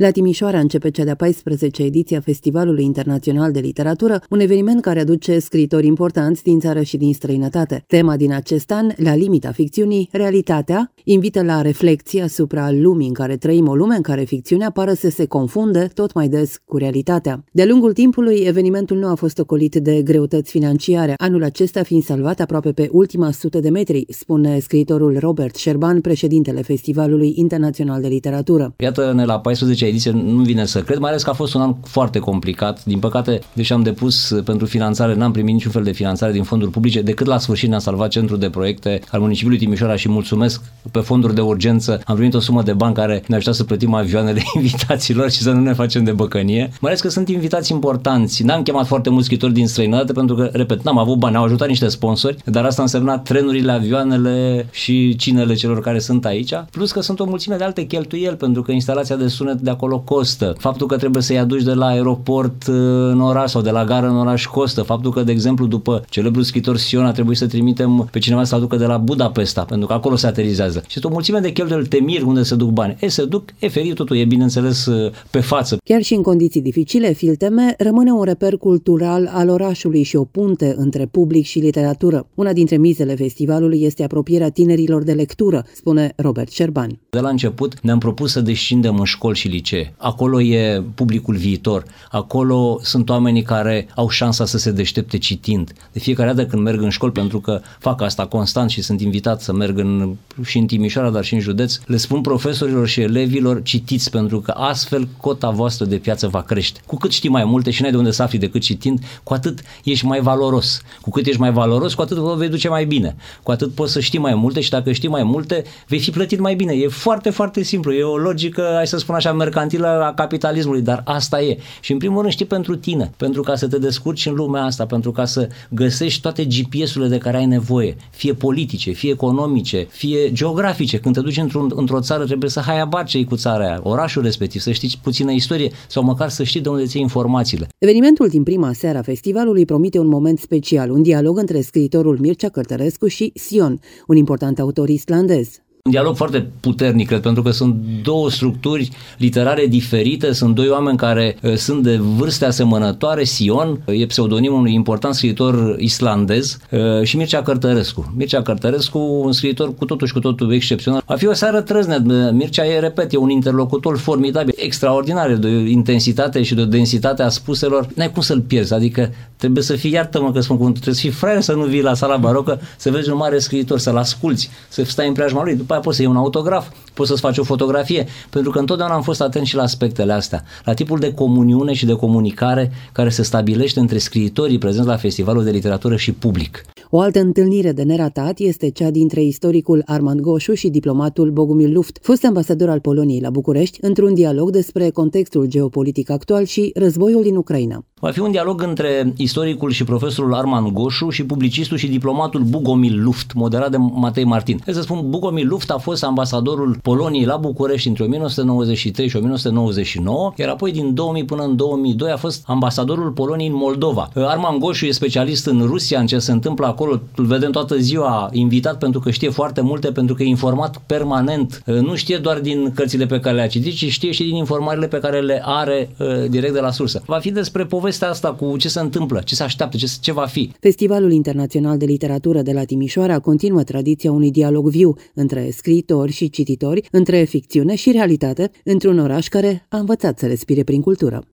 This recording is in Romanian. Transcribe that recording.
La Timișoara începe cea de-a 14-a ediție a Festivalului Internațional de Literatură, un eveniment care aduce scriitori importanți din țară și din străinătate. Tema din acest an, la limita ficțiunii, realitatea, invită la reflexie asupra lumii în care trăim, o lume în care ficțiunea pare să se confunde tot mai des cu realitatea. De-a lungul timpului, evenimentul nu a fost ocolit de greutăți financiare, anul acesta fiind salvat aproape pe ultima 100 de metri, spune scriitorul Robert Șerban, președintele Festivalului Internațional de Literatură. Iată-ne la 14-a ediție, nu vine să cred, mai ales că a fost un an foarte complicat. Din păcate, deși am depus pentru finanțare, n-am primit niciun fel de finanțare din fonduri publice, decât la sfârșit ne-a salvat Centrul de Proiecte al municipiului Timișoara și mulțumesc, pe fonduri de urgență am primit o sumă de bani care ne-a ajutat să plătim avioanele invitaților și să nu ne facem de băcănie. Mai ales că sunt invitați importanți. N-am chemat foarte mulți scriitori din străinătate pentru că, repet, n-am avut bani, au ajutat niște sponsori, dar asta a însemnat trenurile, avioanele și cinele celor care sunt aici. Plus că sunt o mulțime de alte cheltuieli, pentru că instalația de sunet de acolo costă. Faptul că trebuie să-i aduci de la aeroport în oraș sau de la gară în oraș costă. Faptul că, de exemplu, după celebrul scriitor Sion a trebuit să trimitem pe cineva să aducă de la Budapesta, pentru că acolo se aterizează. Și este o mulțime de cheltuieli, te miri unde se duc bani. Se duc efectiv, totul e bineînțeles pe față. Chiar și în condiții dificile, Filteme rămâne un reper cultural al orașului și o punte între public și literatură. Una dintre mizele festivalului este apropierea tinerilor de lectură, spune Robert Șerban. De la început ne-am propus să descindem în școli și licee. Acolo e publicul viitor. Acolo sunt oamenii care au șansa să se deștepte citind. De fiecare dată când merg în școli, pentru că fac asta constant și sunt invitat să merg și în Timișoara, dar și în județ, le spun profesorilor și elevilor: citiți, pentru că astfel cota voastră de piață va crește. Cu cât știi mai multe și n-ai de unde să afli decât citind, cu atât ești mai valoros. Cu cât ești mai valoros, cu atât vă vei duce mai bine. Cu atât poți să știi mai multe și dacă știi mai multe, vei fi plătit mai bine. E foarte, foarte simplu. E o logică, hai să spun așa, mercantilă a capitalismului, dar asta e. Și în primul rând știi pentru tine, pentru ca să te descurci în lumea asta, pentru ca să găsești toate GPS-urile de care ai nevoie, fie politice, fie economice, fie geografice. Când te duci într-o țară, trebuie să habar ce-i cu țara aia, orașul respectiv, să știi puțină istorie sau măcar să știi de unde ți iei informațiile. Evenimentul din prima seară a festivalului promite un moment special, un dialog între scriitorul Mircea Cărtărescu și Sion, un important autor islandez. Un dialog foarte puternic, cred, pentru că sunt două structuri literare diferite, sunt doi oameni care sunt de vârste asemănătoare. Sion e pseudonimul unui important scriitor islandez și Mircea Cărtărescu. Mircea Cărtărescu, un scriitor cu totul și cu totul excepțional. Va fi o seară trăznetă. Mircea repet, e un interlocutor formidabil, extraordinar, de o intensitate și de o densitate a spuselor. N-ai cum să-l pierzi, adică trebuie să fii, iartă-mă că spun cuvântul, trebuie să fii fraier să nu vii la sala barocă, să vezi un mare scriitor, să-l asculți, să stai în preajma lui. După aia poți să iei un autograf, poți să-ți faci o fotografie, pentru că întotdeauna am fost atent și la aspectele astea, la tipul de comuniune și de comunicare care se stabilește între scriitorii prezenți la Festivalul de Literatură și public. O altă întâlnire de neratat este cea dintre istoricul Armand Goșu și diplomatul Bogomil Luft, fost ambasador al Poloniei la București, într-un dialog despre contextul geopolitic actual și războiul din Ucraina. Va fi un dialog între istoricul și profesorul Armand Goșu și publicistul și diplomatul Bogomil Luft, moderat de Matei Martin. Trebuie să spun, Bogomil Luft a fost ambasadorul Poloniei la București între 1993 și 1999, iar apoi din 2000 până în 2002 a fost ambasadorul Poloniei în Moldova. Armand Goșu e specialist în Rusia, în ce se întâmplă acolo, îl vedem toată ziua invitat pentru că știe foarte multe, pentru că e informat permanent. Nu știe doar din cărțile pe care le-a citit, ci știe și din informările pe care le are direct de la sursă. Va fi despre povestea asta cu ce se întâmplă, ce se așteaptă, ce va fi. Festivalul Internațional de Literatură de la Timișoara continuă tradiția unui dialog viu între scriitori și cititori, între ficțiune și realitate, într-un oraș care a învățat să respire prin cultură.